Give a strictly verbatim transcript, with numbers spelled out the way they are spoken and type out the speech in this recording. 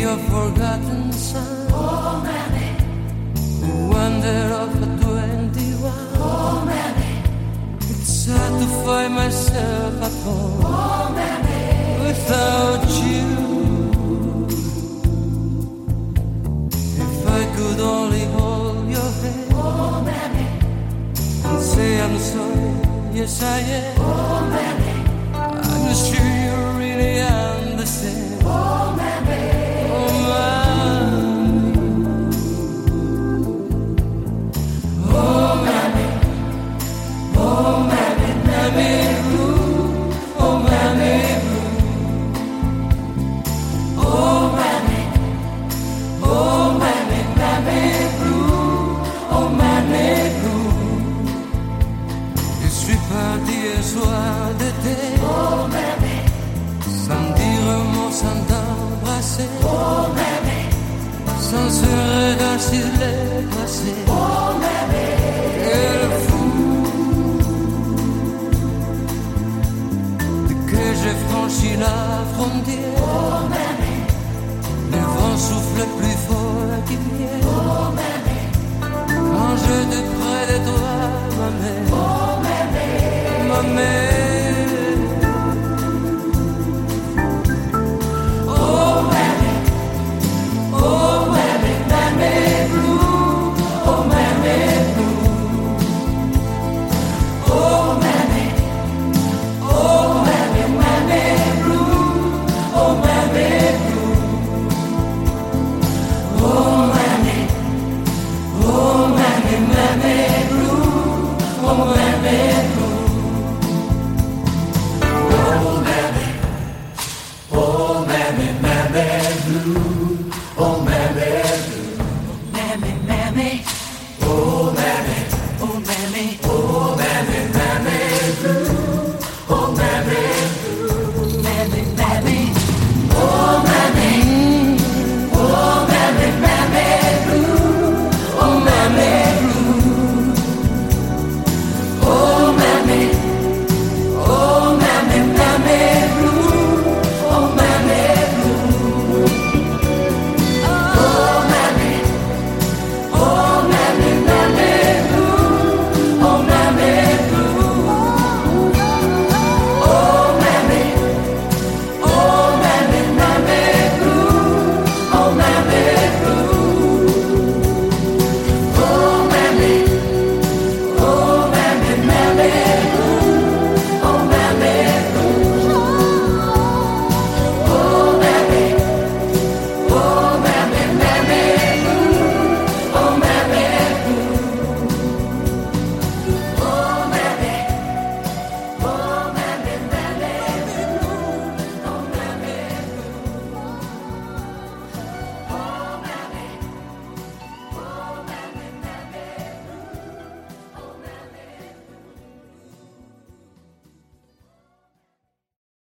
your forgotten son. Oh, mammy. Who wandered off at twenty-one. Oh, mammy. It's hard to find myself at home. Oh, mammy. Without you. If I could only hold your hand. Oh, mammy. And say I'm sorry. Yes, I am. Oh, mammy. I'm sure you really understand. Oh, mammy. Oh, mammy. Oh, mammy. Oh, mammy, mammy blue. Oh, mammy blue. Oh, mammy. Oh, mammy, mammy blue. Oh, mammy blue. Je suis parti un soir d'été. Oh, mammy. Sans dire un mot, sans t'embrasser. Oh, mammy. Sans ce regard sur les passé. Oh, mammy. Quel fou que j'ai franchi la frontière. Oh, mammy. Le vent souffle plus fort qu'hier. Oh, mammy. Quand je te près de toi, ma mère.